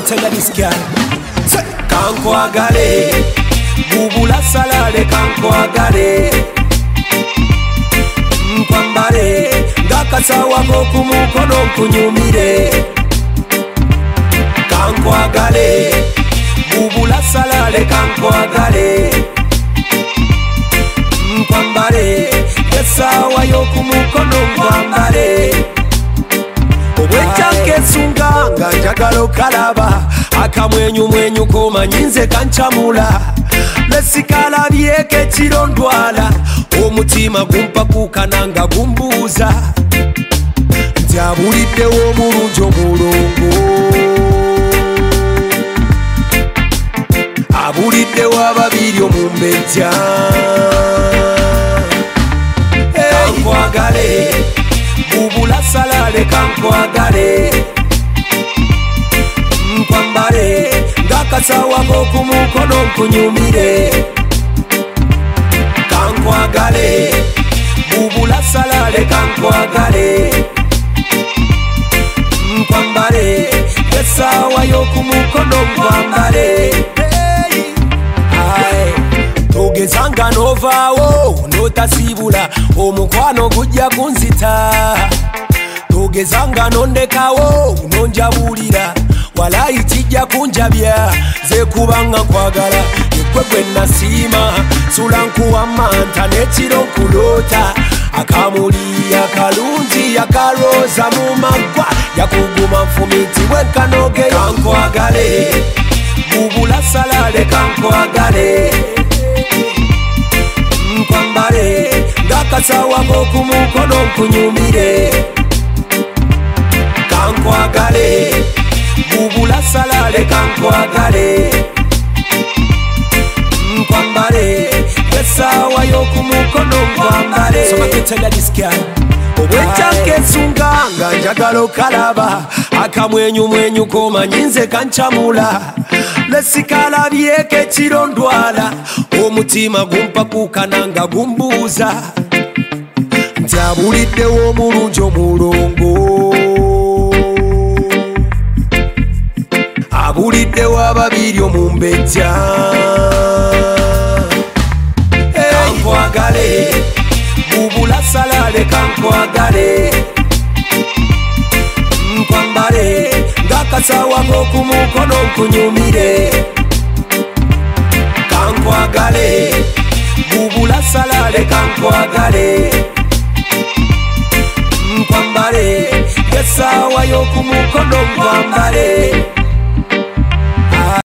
tell this girl. Kankwagale, bubula salale kankwagale. Nkwambale, ngakasawa goku mukono nkunyumire. Kankwagale, bubula salale kankwagale. Nkwambale, ngesawa yoku mukono nkwambale. Obwechanke sunganga njagala okalaba akamwenyu mwenyu komanyinze kanchamula lesikalabyeke kirondwala omutima gumpa kukananga gumbuuza nti abuliddewo omulungi omulongo abuliddewo ababiri omumbejja kankwagale bubula salale kankwagale nkwambale ngakasawa goku mukono nkunyumire kankwagale bubula salale kankwagale nkwambale ngesawa yoku mukono nkwambale togezanga novaawo notasibula omukwano gujja kunzita togezanga nondekawo nonjabulira walayi kijja kunjabya zekubanga nkwagala ekwe gwe nasiima sula nkuwamanta nekiro nkulota akamuli akalungi yakalooza mu maggwa yakuguma nfumiti bwenkanoge kankwagale bubula salale kankwagale nkwambale ngakasawa goku mukono nkunyumire kankwagale bubula salale kankwagale nkwambale ngesawa yoku mukono nkwambale. So I can tell you this girl. Obwechanke sunganga njagala okalaba akamwenyu mwenyu komanyinze kanchamula lesikalabyeke kirondwala omutima gumpa kukananga gumbuuza nti abuliddewo omulungi omulongo abuliddewo ababiri omumbejja kankwagale bubula salale kankwagale nkwambale ngakasawa goku mukono nkunyumire kankwagale bubula salale kankwagale nkwambale ngesawa yoku mukono nkwambale.